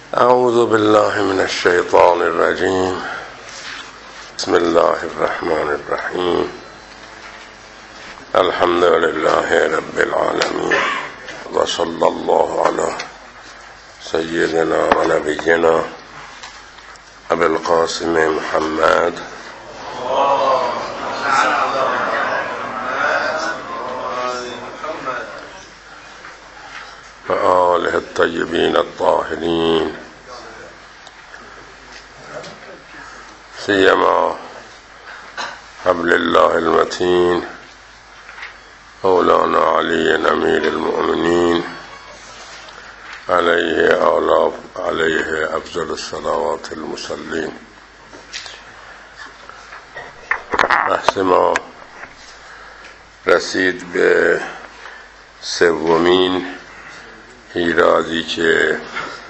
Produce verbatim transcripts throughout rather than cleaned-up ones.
اعوذ بالله من الشیطان الرجیم. بسم الله الرحمن الرحیم. الحمد لله رب العالمین و صلی الله علی سیدنا و نبینا ابی القاسم محمد و آله الطیبین الطاهرین، سیما حبل الله المتین مولانا علی امیر المؤمنین علیه آلاف علیه افضل الصلوات المصلین. بحث ما رسید به سومین ایرادی که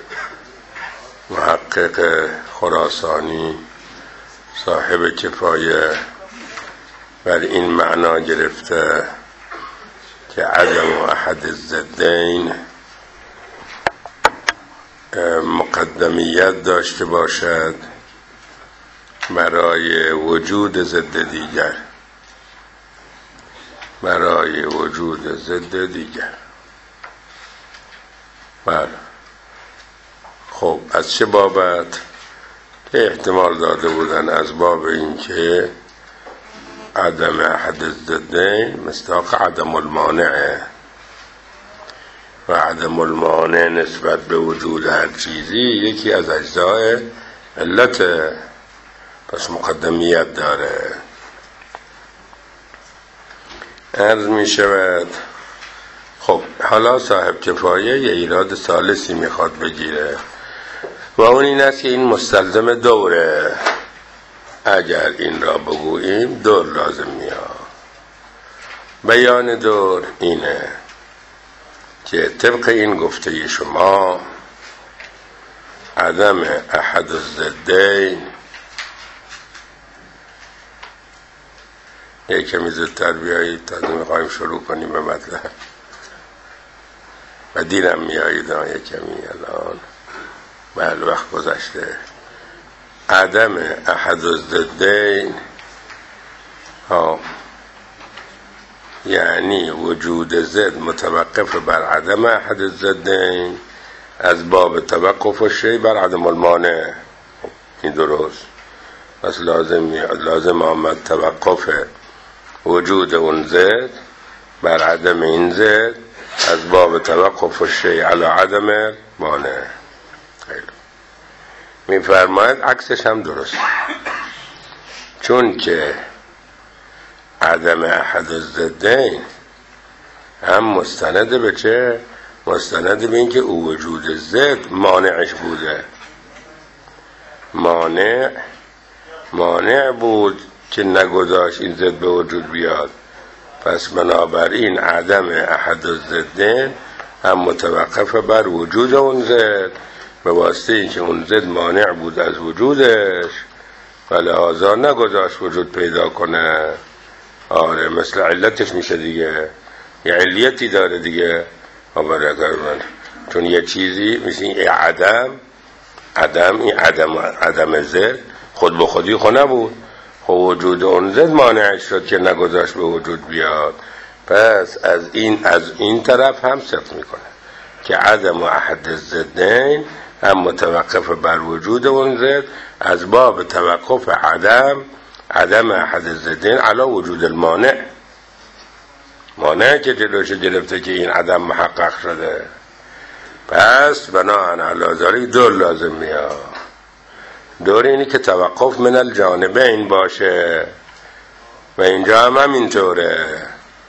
محقق خراسانی صاحب کفایه بر این معنا گرفته که عدم احد الضدین مقدمیت داشته باشد برای وجود ضد دیگر، برای وجود ضد دیگر. بله، خب از چه بابت؟ که احتمال داده بودن از باب این که عدم احد الضدین مصداق عدم المانعه و عدم المانع نسبت به وجود هر چیزی یکی از اجزای علت، پس مقدمیت داره. عرض می شود خب حالا صاحب کفایه یه ایراد ثالثی میخواد بگیره و اون این است که این مستلزم دوره. اگر این را بگوییم دور لازم میاد. بیان دور اینه که طبق این گفته شما عدم احد الضدین، یک کمی زودتر بیایید تا میخوایم شروع کنیم به مطلب و دیرم میایید آن یک کمی الان بله وقت گذشته. عدم احد الضدین ها یعنی وجود ضد متوقف بر عدم احد الضدین از باب توقف الشیء بر عدم المانع. این درست، پس لازم لازم آمد توقف وجود اون ضد بر عدم این ضد از باب توقف الشیء علی عدم مانع. خیلی میفرماید عکسش هم درست، چون که عدم احد الضدین هم مستند به چه؟ مستند به این که او وجود ضد مانعش بوده. مانع مانع بود که نگذاشت این ضد به وجود بیاد. پس بنابراین عدم احد الضدین هم متوقف بر وجود اون ضد به واسطه این که اون ضد مانع بود از وجودش و لحاظا نگذاشت وجود پیدا کنه. آره مثل علتش میشه دیگه، یه علیتی داره دیگه. من چون یه چیزی مثل این عدم عدم این عدم عدم ضد خود به خودی خود نبود، خب وجود اون ضد مانعش شد که نگذاشت به وجود بیاد. پس از این از این طرف هم صدق میکنه که عدم احد الضدین هم متوقف بر وجود اون ضد از باب توقف عدم عدم احد الضدین علی وجود المانع. مانع که جلوش گرفته که این عدم محقق شده. پس بناهن علی ذالک دور لازم میاد. دور اینی که توقف من الجانبین باشه و اینجا هم همینطوره.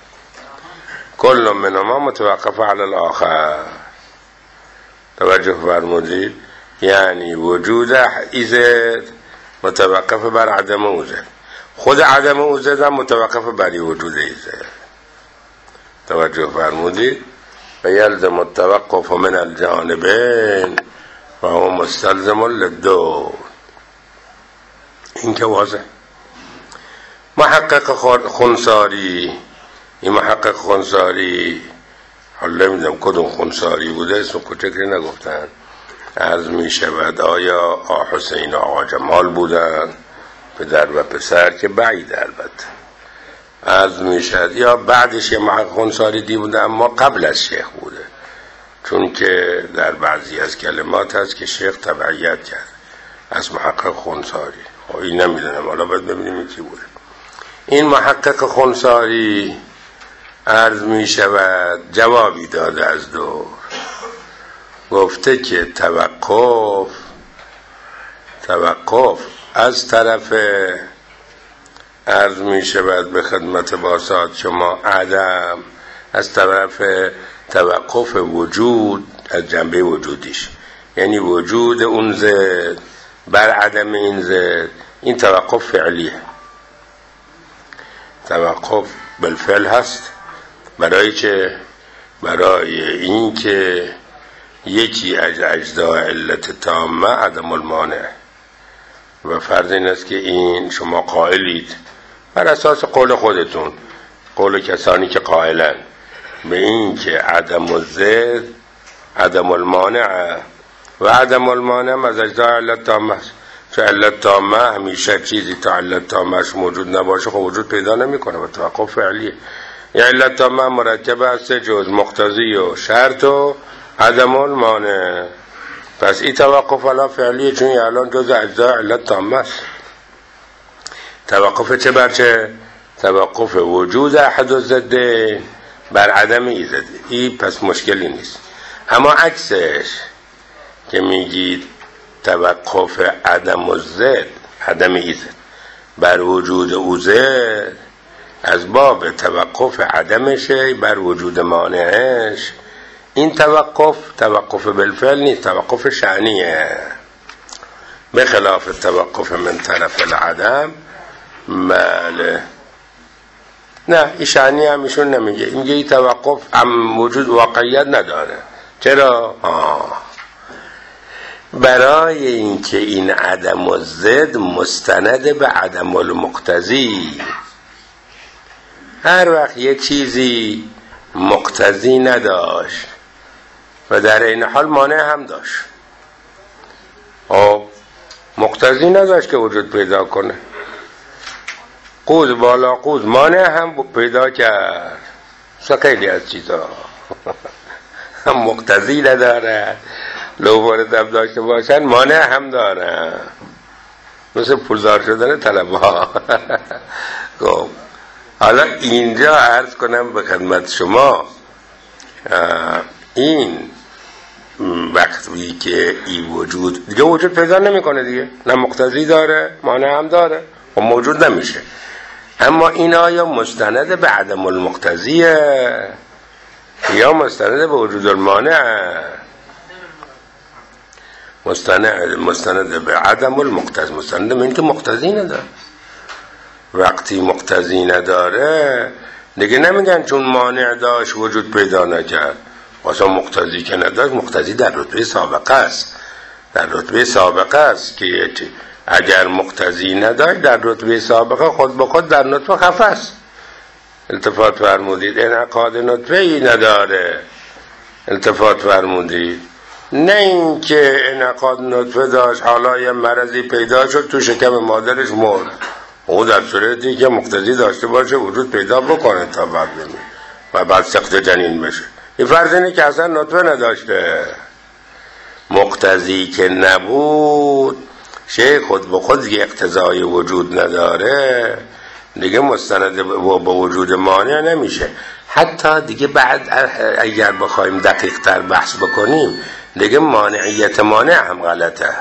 کل منهما متوقف علی الاخر. توجه فرمودید؟ یعنی وجود ایزد متوقف بر عدم اوزد، خود عدم اوزد هم متوقف بر وجود ایزد. توجه فرمودید؟ و یلزم التوقف من الجانبین و هو مستلزم للدور. این که واضح. محقق خنساری، این محقق خنساری حالا نمیدونم کدوم خنساری بوده، اسم کوچکی نگفتن، عرض می شود آیا آقا حسین و آقا جمال بودن پدر و پسر که بعید البته عرض می شود یا بعدش یه محقق خونساری دی بوده اما قبل از شیخ بوده، چون که در بعضی از کلمات هست که شیخ تبعیت کرد از محقق خونساری. خب این نمیدونم، حالا باید ببینیم کی بوده. این محقق خونساری عرض می شود جوابی داده از دور، گفته که توقف توقف از طرف عرض می شود به خدمت باسط شما عدم، از طرف توقف وجود از جنبه وجودیش، یعنی وجود اون ضد بر عدم این ضد، این توقف فعلیه. توقف بالفعل هست برای چه؟ برای این که یکی از اجزای علت تامه عدم المانع، و فرض این است که این شما قائلید بر اساس قول خودتون، قول کسانی که قائلن به این که عدم الضد عدم المانع و عدم المانع از اجزای علت تامه است. چون علت تامه همیشه چیزی تا علت تامهش موجود نباشه خب وجود پیدا نمیکنه و توقف فعلیه. یعنی علت تامه مرکب از سه جز مقتضی و شرط و عدم المانع، پس این توقف علا فعلیه چون الان جز اجزای علت تامه است. توقف چه بر چه؟ توقف وجود احد الضدین بر عدم ایزد، این پس مشکلی نیست. اما عکسش که میگید توقف عدم الضد عدم ایزد بر وجود اوزد از باب توقف عدمشه بر وجود مانعش، این توقف توقف بالفعل نیست، توقف شأنیه، به خلاف توقف من طرف العدم. بله نه این شأنی هم ایشون نمیگه، اینگه این توقف هم وجود واقعیت نداره. چرا؟ آه. برای اینکه این عدم الضد مستند به عدم المقتضی، هر وقت یک چیزی مقتضی نداشت و در این حال مانع هم داشت، خب مقتضی نداشت که وجود پیدا کنه، قوز بالا قوز مانع هم پیدا کرد، خیلی از چیزا هم مقتضی نداره، لو دب داشته باشن مانع هم داره، مثل پولدار شدن طلبه ها. خب حالا اینجا عرض کنم به خدمت شما، این وقتی که این وجود دیگه وجود پیدا نمیکنه دیگه، نه مقتضی داره مانع هم داره و موجود نمیشه. اما این آیا مستند به عدم المقتضیه یا مستند به وجود المانع؟ مستند مستند به عدم المقتضی، مستند به این که مقتضی نداره. وقتی مقتضی نداره دیگه نمیگن چون مانع داشت وجود پیدا نکرد، واسه مقتضی که نداشت، مقتضی در رتبه سابقه است، در رتبه سابقه است که اگر مقتضی نداشت در رتبه سابقه خود به خود در نطفه خفه است. التفات فرمودید انعقاد نطفه ای نداره، التفات فرمودید، نه اینکه انعقاد نطفه داشت حالا یه مرضی پیدا شد تو شکم مادرش مرد، او در صورتی که مقتضی داشته باشه وجود پیدا بکنه تا بعد بمید و بعد سخت جنین بشه. این فرض اینه که اصلا نطفه نداشته، مقتضی که نبود شیء خود به خود یه اقتضای وجود نداره دیگه مستند به وجود مانع نمیشه. حتی دیگه بعد اگر بخوایم دقیق تر بحث بکنیم دیگه مانعیت مانع هم غلطه.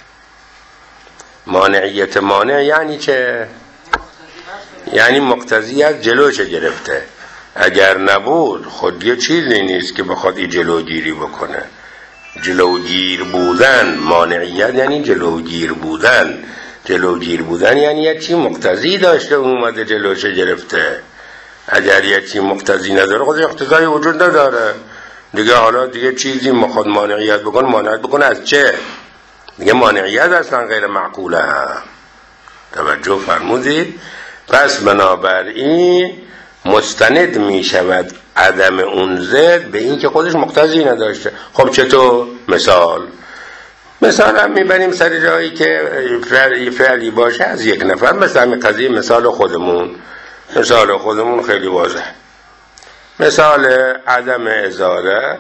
مانعیت مانع یعنی چه؟ یعنی مقتضی از جلوش گرفته، اگر نبود خود یه چیزی نیست که بخواد این جلوگیری بکنه. جلوگیر بودن، مانعیت یعنی جلوگیر بودن، جلوگیر بودن یعنی یه چی مقتضی داشته اومده جلوش گرفته. اگر یه چی مقتضی نداره خود اقتضای وجود نداره دیگه. حالا دیگه چیزی مخواد مانعیت بکن، مانعیت بکن از چه؟ دیگه مانعیت اصلا غیر معقوله. توجه فرمودید؟ پس بنابراین مستند می شود عدم اون ضد به این که خودش مقتضی نداشته. خب چطور؟ مثال مثال هم میبریم سر جایی که فعلی فعلی باشه از یک نفر، مثل همین قضیه مثال خودمون. مثال خودمون خیلی واضح. مثال عدم ازاله،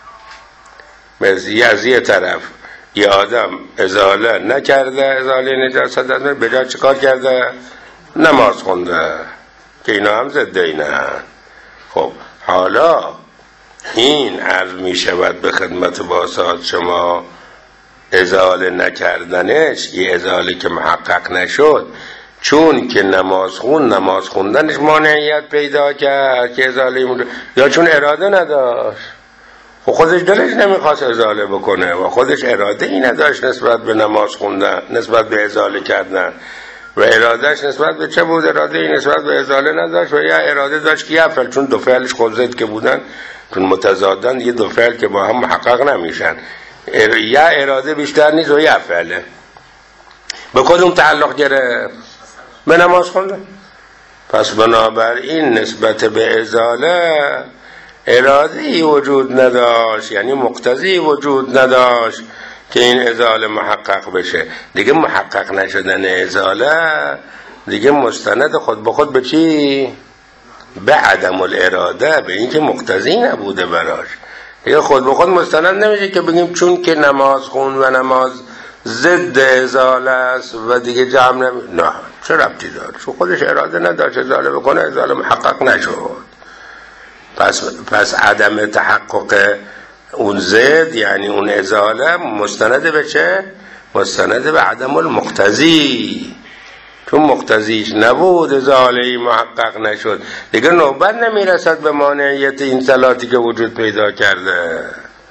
از یه طرف یه آدم ازاله نکرده، ازاله نجاست از به جای چه کار کرده؟ نماز خونده، که اینا هم ضد اینه. خب حالا این عرض می شود به خدمت باسط شما، ازاله نکردنش، یه ازاله که محقق نشد، چون که نماز خون نماز خوندنش مانعیت پیدا کرد که ازاله مونده، یا چون اراده نداشت، و خودش دلش نمیخواست ازاله بکنه و خودش اراده ای نداشت نسبت به نماز خوندن، نسبت به ازاله کردن، و ارادهش نسبت به چه بود؟ اراده ای نسبت به ازاله نداشت، و یا اراده داشت که یه فعل، چون دو فعلش خود ضد که بودن، چون متضادن، یه دو فعل که با هم محقق نمیشن، یا اراده بیشتر نیست و یا فعله، به کدوم تعلق گرفت؟ به نماز خونده. پس بنابراین نسبت به ازاله اراده‌ای وجود نداشت، یعنی مقتضی وجود نداشت که این ازاله محقق بشه. دیگه محقق نشدن ازاله دیگه مستند خود به خود به چی؟ به عدم الاراده، به این که مقتضی نبوده براش. دیگه خود به خود مستند نمیشه که بگیم چون که نماز خون و نماز ضد ازاله است و دیگه جمع نمی... نه، چه ربطی داره؟ چون خودش اراده نداشت ازاله بکنه، ازاله محقق نشد. پس پس عدم تحقق اون ضد، یعنی اون ازاله، مستند به چه؟ مستند به عدم المقتضی. چون مقتضیش نبود ازاله محقق نشد، دیگه نوبت نمیرسد به مانعیت این صلاتی که وجود پیدا کرده.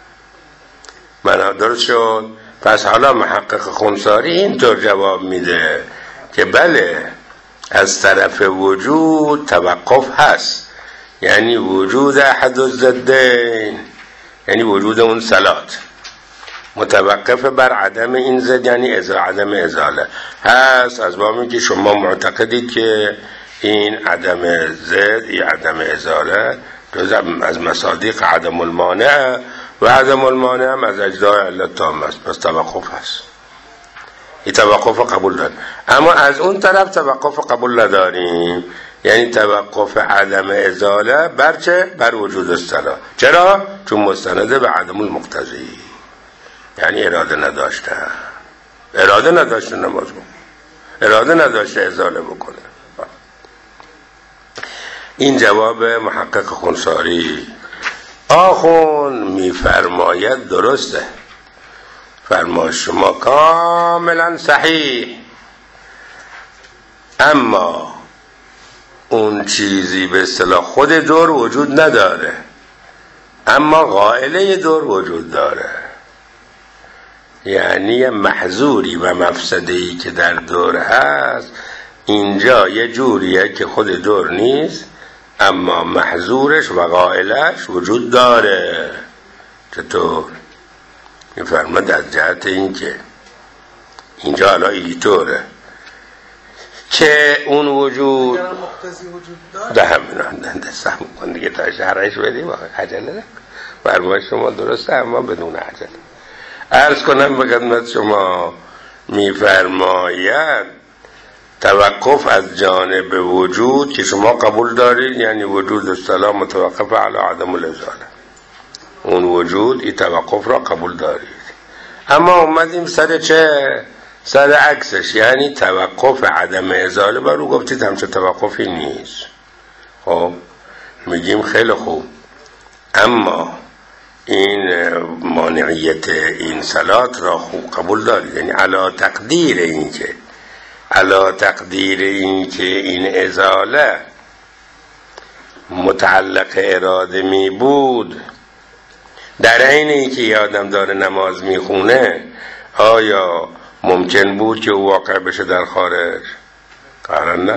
منا درست شد؟ پس حالا محقق خنثاری اینطور جواب میده که بله، از طرف وجود توقف هست، یعنی وجود احد الضدین، یعنی وجود اون صلات متوقف بر عدم این ضد، یعنی ازا عدم ازاله هست. از باب اینکه شما معتقدید که این عدم ضد یا عدم ازاله جز از مصادیق عدم المانع، و عدم المانع هم از اجزای علت تام است، پس توقف هست. این توقف قبول داریم. اما از اون طرف توقف قبول نداریم، یعنی توقف عدم ازاله بر چه؟ بر وجود الصلاة. چرا؟ چون مستند به عدم المقتضی، یعنی اراده نداشته، اراده نداشته نماز بکنه، اراده نداشته ازاله بکنه. این جواب محقق خنثاری. آخون میفرماید درسته، فرما شما کاملا صحیح، اما اون چیزی به اصطلاح خود دور وجود نداره، اما قائله دور وجود داره. یعنی محظوری و مفسده‌ای که در دور هست اینجا یه جوریه که خود دور نیست، اما محظورش و قائلش وجود داره. چطور؟ میفرماد از جهت این که اینجا الان اینطوره که اون وجود ده همینا دستم کن دیگه تا شهرش بدیم، عجله نکن، فرمای شما درسته اما بدون عجله. عرض کنم به خدمت شما، میفرماید توقف از جانب وجود که شما قبول دارید، یعنی وجود الصلاة متوقف علی عدم الازاله، اون وجود این توقف را قبول دارید. اما اومدیم سر چه؟ سر عکسش، یعنی توقف عدم ازاله، برو گفتید همچه توقفی نیست. خب میگیم خیلی خوب، اما این مانعیت این صلات را خوب قبول دارید، یعنی علا تقدیر این که علا تقدیر این که این ازاله متعلق اراده می بود، در عین این که یه آدم داره نماز میخونه، آیا ممکن بود که او واقع بشه در خارج؟ قرار نه.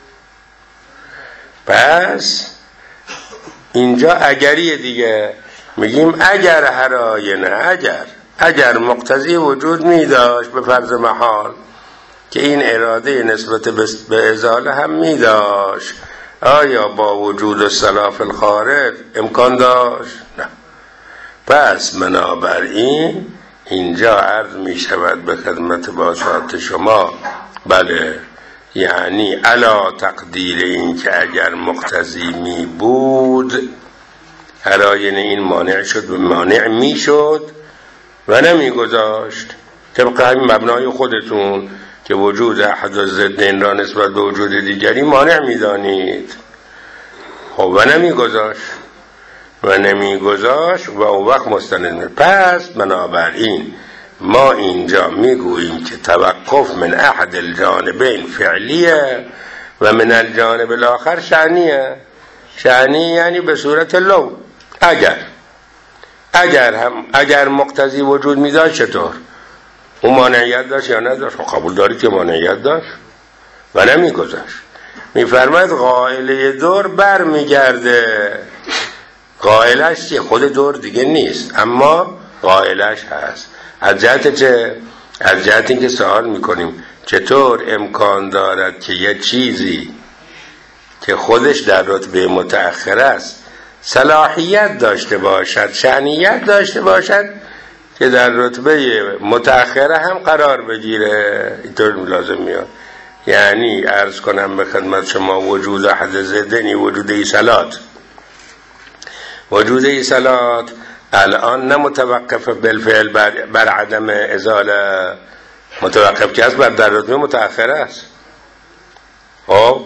پس اینجا اگریه دیگه، میگیم اگر هر آینه، اگر اگر مقتضی وجود می داشت به فرض محال که این اراده نسبت به ازاله هم می داشت، آیا با وجود الصلاة فی الخارج امکان داشت؟ نه. پس بنابراین اینجا عرض می شود به خدمت باسط شما، بله، یعنی علا تقدیر این که اگر مقتضی می بود، علاین این مانع شد و مانع می شد و نمی گذاشت، طبق همین مبنای خودتون که وجود احد الضدین را نسبت به وجود دیگری مانع می دانید. خب و نمی گذاشت و نمی گذاشت و اون وقت مستند می. پس بنابراین ما اینجا میگوییم که توقف من احد الجانبین فعلیه و من الجانب الاخر شأنیه. شأنی یعنی به صورت لو، اگر اگر هم اگر مقتضی وجود میداشت چطور؟ اون مانعیت داشت یا نداشت؟ قبول دارید که مانعیت داشت و نمیگذاشت. میفرماید قائله دور بر میگرده. قائلش که خود دور دیگه نیست، اما قائلش هست. از جهت چه؟ از جهت اینکه سوال میکنیم چطور امکان دارد که یه چیزی که خودش در رتبه متأخر است صلاحیت داشته باشد، شأنیت داشته باشد که در رتبه متأخره هم قرار بگیره. اینطور لازم میاد. یعنی عرض کنم به خدمت شما وجود احد ضدین، وجود ایصالات، وجود ایصالات الان نه متوقف بالفعل بر, بر عدم ازاله، متوقف که است بر در رتبه متأخر است. خب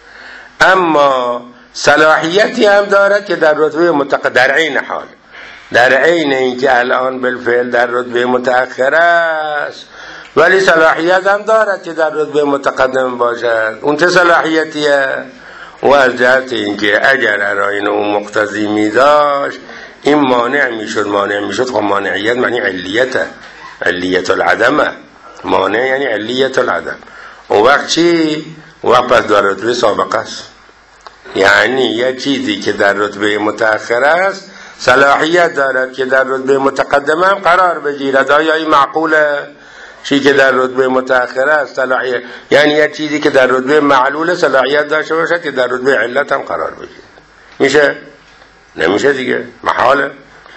اما صلاحیتی هم دارد که در رتبه متقدم، در عین حال، در عین اینکه الان بالفعل در رتبه متأخر است، ولی صلاحیت هم دارد که در رتبه متقدم باشد. اون چه صلاحیتیه؟ و از جهت اینکه اگر عراین اون مقتضی می داشت این مانع می شد. مانع می شد خب مانعیت معنی علیته، علیت العدمه. مانع یعنی علیت العدم. اون وقت چی؟ اون وقت پس در رتبه سابقه است. یعنی یه چیزی که در رتبه متأخر است صلاحیت دارد که در رتبه متقدمه هم قرار بگیرد. آیا این معقوله؟ چیزی که در رتبه متأخر است صلاحیت، یعنی یه چیزی که در رتبه معلول صلاحیت داشته باشد که در رتبه علت هم قرار بگیرد. میشه؟ نمیشه دیگه، محاله.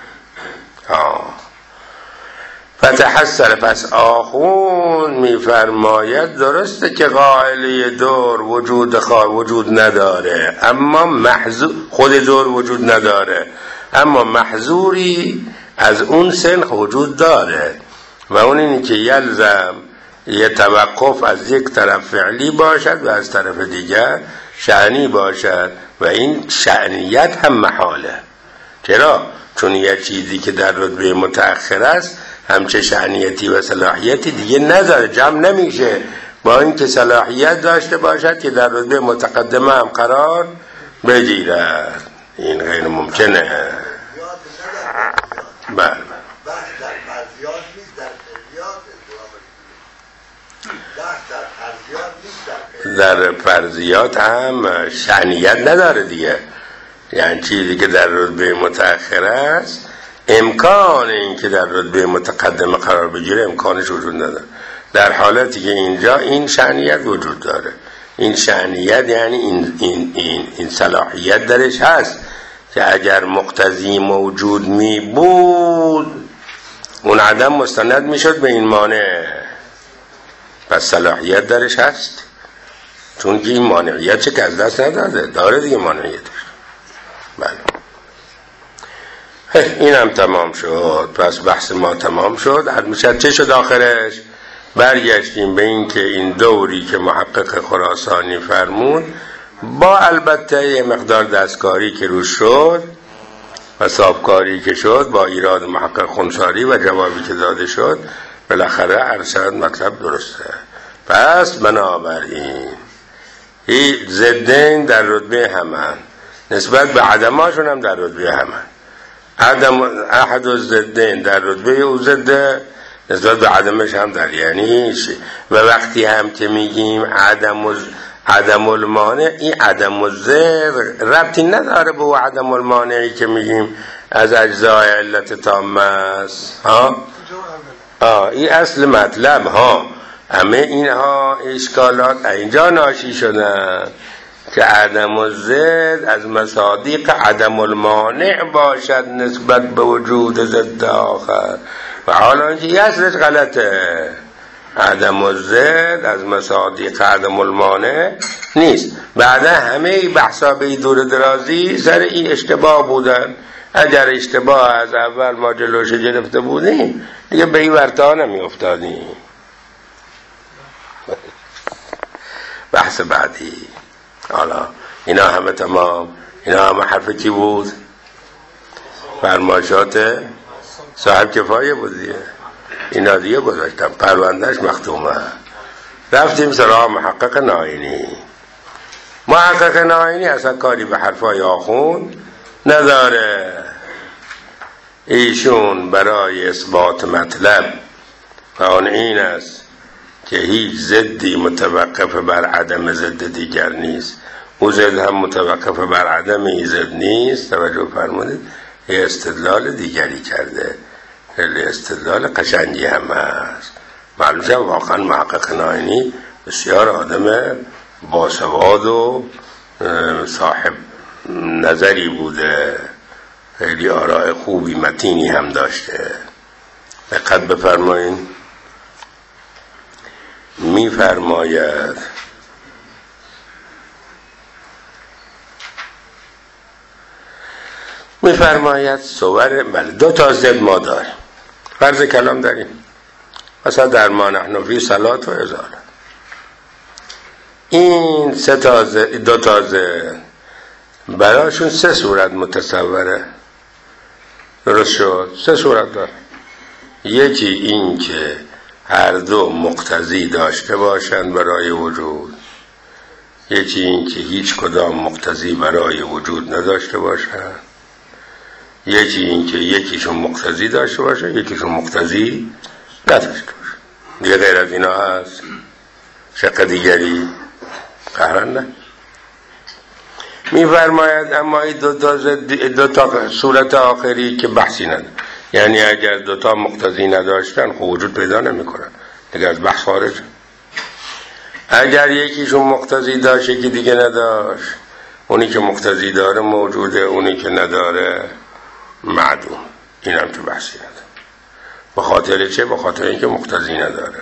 آه. فتحسر، پس آخون میفرماید درسته که قائله دور وجود خواه وجود نداره، اما محظور خود دور وجود نداره، اما محظوری از اون سنخ وجود داره و اون اینی که یلزم یه توقف از یک طرف فعلی باشد و از طرف دیگر شأنی باشد و این شأنیت هم محاله. چرا؟ چون یه چیزی که در رتبه متأخر است همچه شأنیتی و صلاحیتی دیگه نداره، جمع نمیشه با اینکه صلاحیت داشته باشد که در رتبه متقدمه هم قرار بگیرد. این غیر ممکنه. بله در فرضیات هم شأنیت نداره دیگه. یعنی چیزی که در رتبه متأخر است امکان این که در رتبه متقدمه قرار بگیره امکانش وجود نداره، در حالتی که اینجا این شأنیت وجود داره. این شأنیت یعنی این, این, این, این صلاحیت درش هست که اگر مقتضی موجود می بود اون عدم مستند می شد به این مانع. پس صلاحیت درش هست، چون که این مانعیت چه که از دست نداده، داره دیگه مانعیتش. بله این هم تمام شد. پس بحث ما تمام شد. حد چه شد آخرش؟ برگشتیم به این که این دوری که محقق خراسانی فرمود با البته یه مقدار دستکاری که روش شد و صابکاری که شد با ایراد محقق خونساری و جوابی که داده شد بالاخره ارشد مطلب درسته. پس بنابراین این ضدین در رتبه همن، نسبت به عدماشون هم در رتبه همن. عدم احد الضدین در رتبه او ضده، نسبت به عدمش هم در، یعنی و وقتی هم که میگیم عدم از عدم المانع، این عدم الضد ربطی نداره به او عدم المانعی که میگیم از اجزای علت تامه است. ها آه این اصل مطلب ها. همه اینها اشکالات اینجا ناشی شدن که عدم الضد از مصادیق عدم المانع باشد نسبت به وجود ضد آخر. و حالا اینکه یه اصلش غلطه، عدم الزد از مصادیق عدم المانع نیست. بعدا همه بحثا به دور درازی سر این اشتباه بودن. اگر اشتباه از اول ما جلوش گرفته بودیم دیگه به این ورطه نمی افتادیم. بحث بعدی. حالا اینا همه تمام. اینا همه حرف کی بود؟ فرمایشات صاحب کفایه بود دیگه. اینا دیگه گذاشتم، پروندهش مختومه. رفتیم سراغ محقق ناینی. محقق ناینی اصلا کاری به حرفای آخوند نداره. ایشون برای اثبات مطلب و آن این است که هیچ ضدی متوقف بر عدم ضد دیگر نیست، او ضد هم متوقف بر عدم این ضد نیست. توجه فرمودید؟ یه استدلال دیگری کرده، خیلی استدلال قشنگی هم هست. معلوم شد واقعا محقق ناینی بسیار آدم باسواد و صاحب نظری بوده، خیلی آراء خوبی متینی هم داشته. دقت بفرمایید. می فرماید می فرماید صور بله دو تا ضد ما داریم. فرض کلام داریم مثلا در ما نحن فی صلات و ازاله. این سه تا دو تا ضد براشون سه صورت متصوره. درست شد؟ سه صورت داره. یکی این که هر دو مقتضی داشته باشند برای وجود، یکی این که هیچ کدام مقتضی برای وجود نداشته باشند، یکی این که یکیشون مقتضی داشته باشه یکیشون مقتضی نداشته باشه. دیگه غیر از اینا هست شق دیگری قهرن نه. می‌فرماید اما این دو تا, دو تا صورت آخری که بحثی نداره، یعنی اگر دو تا مقتضی نداشتن خب وجود پیدا نمی‌کنن، دیگه از بحث خارج. اگر یکیشون مقتضی داشت یکی دیگه نداشت، اونی که مقتضی داره موجوده، اونی که نداره معدوم. این هم تو بحثی نداره. به خاطر چه؟ به خاطر اینکه مقتضی نداره.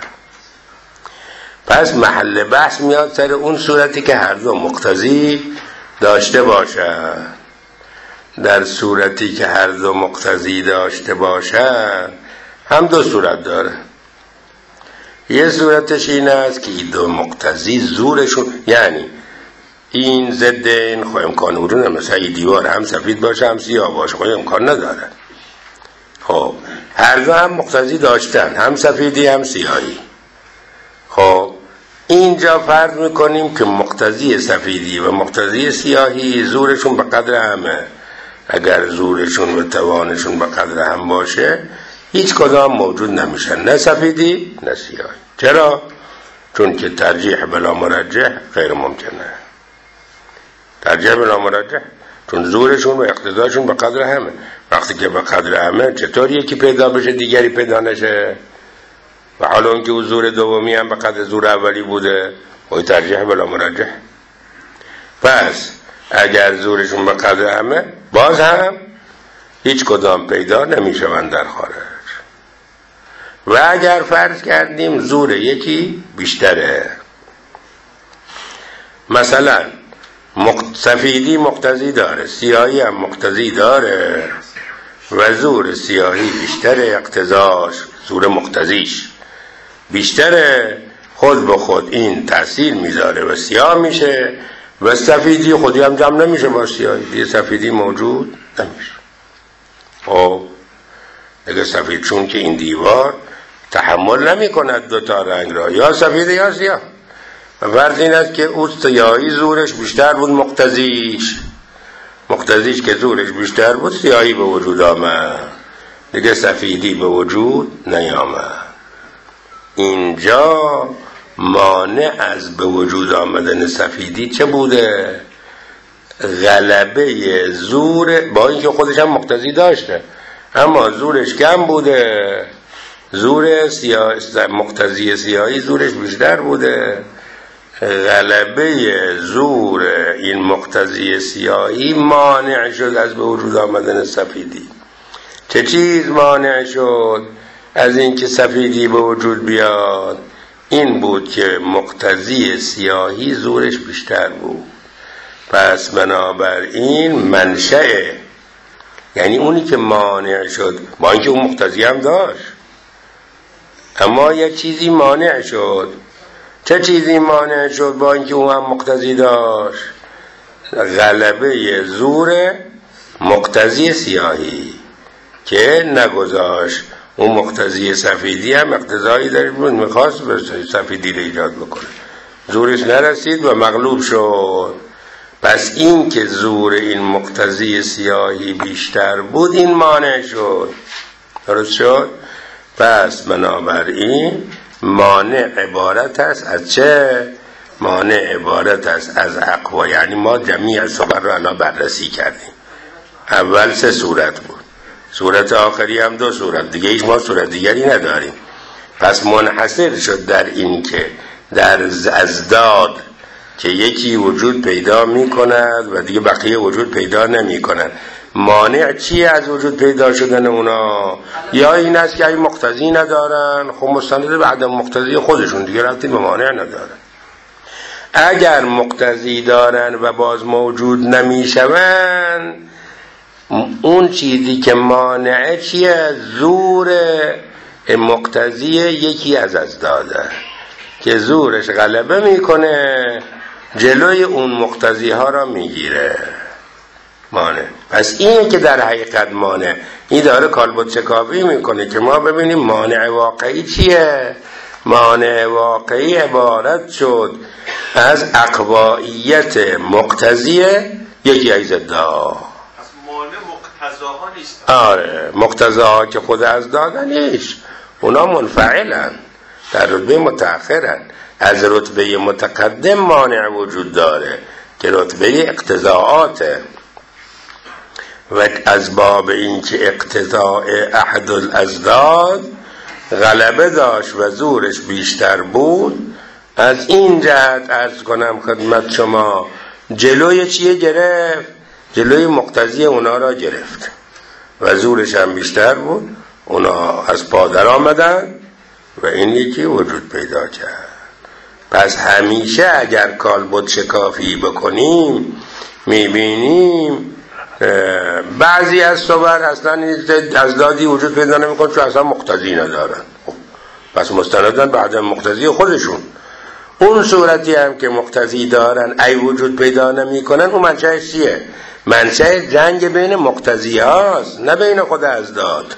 پس محل بحث میاد سر اون صورتی که هر دو مقتضی داشته باشن. در صورتی که هر دو مقتضی داشته باشن هم دو صورت داره. یه صورتش این است که این دو مقتضی زورشون، یعنی این ضد این خب امکان وجود مثلا این دیوار هم سفید باشه هم سیاه باشه خب امکان نداره. خب هر دو هم مقتضی داشتن، هم سفیدی هم سیاهی. خب اینجا فرض میکنیم که مقتضی سفیدی و مقتضی سیاهی زورشون به قدر همه. اگر زورشون و توانشون به قدر هم باشه هیچ کدام موجود نمیشن، نه سفیدی نه سیاهی. چرا؟ چون که ترجیح بلا مرجح غیر ممکنه. ترجیح بلا مرجح چون زورشون و اقتضاشون به قدر همه. وقتی که به قدر همه چطور یکی پیدا بشه دیگری پیدا نشه؟ و حالا اون که او زور دومی هم به قدر زور اولی بوده و ترجیح بلا مرجح. پس اگر زورشون به قدر همه باز هم هیچ کدام پیدا نمیشوند در خارج. و اگر فرض کردیم زور یکی بیشتره، مثلا سفیدی مقتضی داره سیاهی هم مقتضی داره و زور سیاهی بیشتره، اقتضاش زور مقتضیش بیشتره، خود به خود این تأثیر میذاره و سیاه میشه و سفیدی خودی هم جمع نمیشه با سیاهی، دیگه سفیدی موجود نمیشه. خب دیگه سفید چون که این دیوار تحمل نمی کند دو تا رنگ را، یا سفید یا سیاه. و فرض این است که اون سیاهی زورش بیشتر بود، مقتضیش مقتضیش که زورش بیشتر بود سیاهی به وجود آمد، دیگه سفیدی به وجود نیامد. اینجا مانع از به وجود آمدن سفیدی چه بوده؟ غلبه زور، با اینکه خودش هم مقتضی داشته اما زورش کم بوده، زور سیاه مقتضی سیاهی زورش بیشتر بوده. غلبه زور این مقتضی سیاهی مانع شد از به وجود آمدن سفیدی. چه چیز مانع شد؟ از اینکه سفیدی به وجود بیاد این بود که مقتضی سیاهی زورش بیشتر بود. پس بنابراین منشأ، یعنی اونی که مانع شد، با اینکه اون مقتضی هم داشت اما یک چیزی مانع شد. چه چیزی مانع شد با اینکه اون هم مقتضی داشت؟ غلبه زور مقتضی سیاهی که نگذاشت اون مقتضی سفیدی هم اقتضایی داشت بود، میخواست سفیدی رو ایجاد بکنه، زورش نرسید و مغلوب شد. پس این که زور این مقتضی سیاهی بیشتر بود این مانع شد. درست شد؟ پس بنابراین مانع عبارت است از چه؟ مانع عبارت است از اقوا. یعنی ما جمیع صور رو الان بررسی کردیم. اول سه صورت بود، صورت آخری هم دو صورت دیگه، هیچ ما صورت دیگری نداریم. پس منحصر شد در این که در ازداد که یکی وجود پیدا می کند و دیگه بقیه وجود پیدا نمی کند. مانع چیه از وجود پیدا شدن اونا؟ یا این است که این مقتضی ندارن، خب مستند به عدم مقتضی خودشون، دیگه ربطی به مانع ندارن. اگر مقتضی دارن و باز موجود نمی شون، اون چیزی که مانعه چیه؟ زور مقتضی یکی از ازداده که زورش غلبه میکنه جلوی اون مقتضی ها را میگیره. مانع. پس این که در حقیقت مانع این داره کالبد شکافی میکنه که ما ببینیم مانع واقعی چیه. مانع واقعی عبارت شد از اقوائیت مقتضی یکی از ازداد. مقتضاها نیست. آره، مقتضاها که خود از دادنیش اونا منفعلن، در رتبه متأخرن. از رتبه متقدم مانع وجود داره که رتبه اقتضاعاته و از باب این که اقتضاء احد الازداد غلبه داشت و زورش بیشتر بود. از این جهت عرض کنم خدمت شما جلوی چیه گرفت؟ جلوی مقتضی اونا را گرفت و زورش هم بیشتر بود، اونا از پا در آمدن و این یکی وجود پیدا کرد. پس همیشه اگر کالبد شکافی بکنیم میبینیم بعضی از صور اصلا ازدادی وجود پیدا نمیکنن چون اصلا مقتضی ندارن، پس مستندن بعد مقتضی خودشون. اون صورتی هم که مقتضی دارن ای وجود پیدا نمی کنن، اون منشأش چیه؟ منشأ جنگ بین مقتضی هاست، نه بین خود ازداد.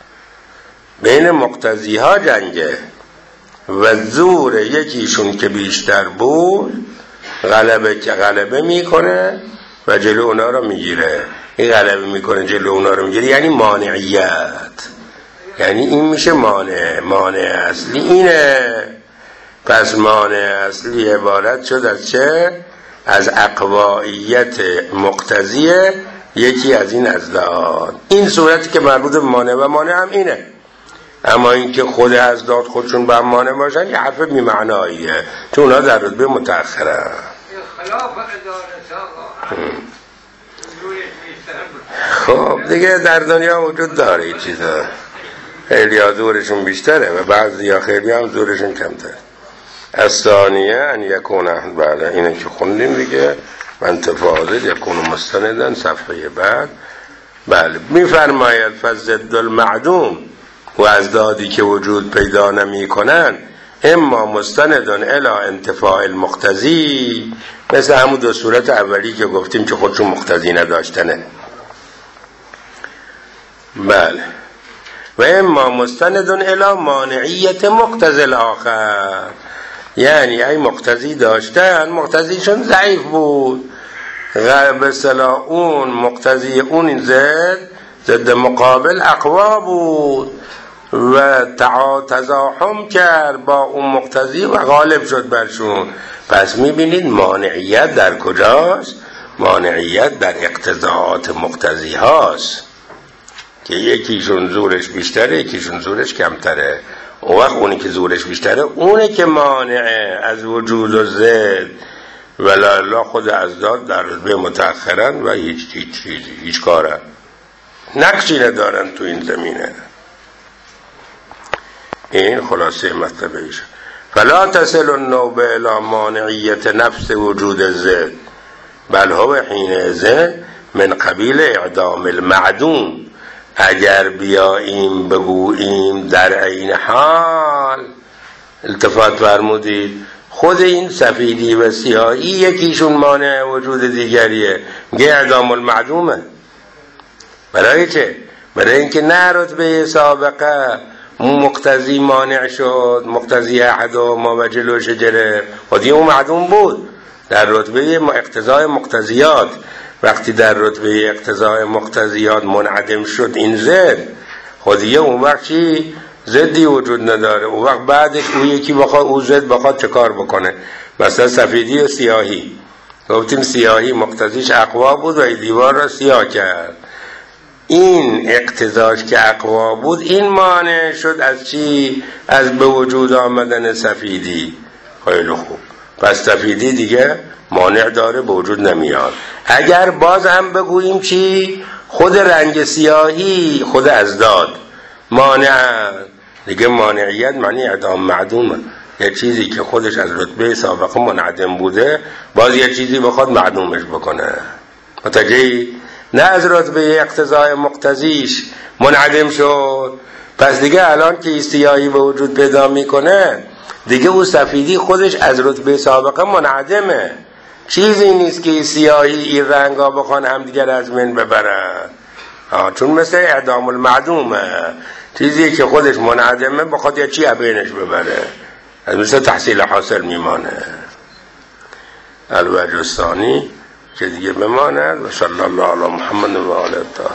بین مقتضی ها جنگه و زور یکیشون که بیشتر بود غلبه که غلبه میکنه و جلو اونا رو میگیره. این غلبه میکنه جلو اونا رو میگیره یعنی مانعیت، یعنی این میشه مانع. مانع اصلی اینه. پس مانع اصلی عبارت شد از چه؟ از اقوائیت مقتضیه یکی از این ازداد. این صورتی که مربوط به مانع و مانع هم اینه. اما اینکه خود ازداد خودشون به مانع باشن یه حرف بی معناییه، چون اونا در رتبه متأخره. خب دیگه در دنیا وجود داره این چیزا، خیلی ها زورشون بیشتره و بعضی ها خیلی هم زورشون کمتره. از ثانیه ان یکون احد، بله اینه که خوندیم دیگه، من تفاضل یکون مستندن صفحه بعد. بله میفرماید فضد المعدوم و ازدادی که وجود پیدا نمی کنن اما مستندن الی انتفاع المقتضی، مثل همون دو صورت اولی که گفتیم که خودشون مقتضی نداشتنه. بله و اما مستندن الی مانعیت مقتضی الاخر، یعنی ای مقتضی داشتن مقتضیشون ضعیف بود، به اصطلاح اون مقتضی اون زد ضد مقابل اقوا بود و تزاحم کرد با اون مقتضی و غالب شد برشون. پس میبینید مانعیت در کجاست؟ مانعیت در اقتضاعات مقتضی هاست که یکیشون زورش بیشتره یکیشون زورش کمتره. اون وقت اونی که زورش بیشتره اونه که مانعه از وجود و زد، ولی خود ازداد در رتبه متأخرن و هیچ هیچ چیزی هیچ کارن نقشی ندارن تو این زمینه. این خلاصه مطلب ایش. فلا تصل النوبه الى مانعیت نفس وجود الزد بل هو حینئذ من قبیل اعدام المعدوم. اگر بیاییم بگوییم در عین حال، التفات فرمودید، خود این سفیدی و سیاهی یکیشون مانع وجود دیگریه، میگه اعدام المعدومه. برای چه؟ برای اینکه نه رتبه سابقه مقتضی مانع شد، مقتضی احد و ما و جلوش گرفت، خودی اون معدوم بود در رتبه اقتضای مقتضیات. وقتی در رتبه اقتضای مقتضیات منعدم شد این زد، خودیه اون وقت چی؟ زدی وجود نداره. اون وقت بعدش اون یکی بخواد او زد بخواد چه کار بکنه؟ مثلا سفیدی و سیاهی، گفتیم سیاهی مقتضیش اقوا بود و این دیوار را سیاه کرد، این اقتضاش که اقوا بود این مانع شد از چی؟ از به وجود آمدن سفیدی. خیلی خوب، پس سفیدی دیگه مانع داره به وجود نمیاد. اگر باز هم بگوییم چی؟ خود رنگ سیاهی خود ازداد مانع، دیگه مانعیت معنی اعدام معدومه. یه چیزی که خودش از رتبه سابقه منعدم بوده باز یه چیزی بخواد معدومش بکنه، متوجهی؟ نه از رتبه اقتضای مقتضیش منعدم شد، پس دیگه الان که سیاهی به وجود پیدا میکنه دیگه او سفیدی خودش از رتبه سابقه منعدمه. چیزی نیست که سیاهی این رنگا بخوان هم دیگر از من ببرن، چون مثل اعدام المعدومه، چیزی که خودش منعدمه بخواد یه چی بینش ببره، از مثل تحصیل حاصل میمانه. الوجه الثانی که دیگه بماند. و صلی الله علی محمد و آله الطاهرین.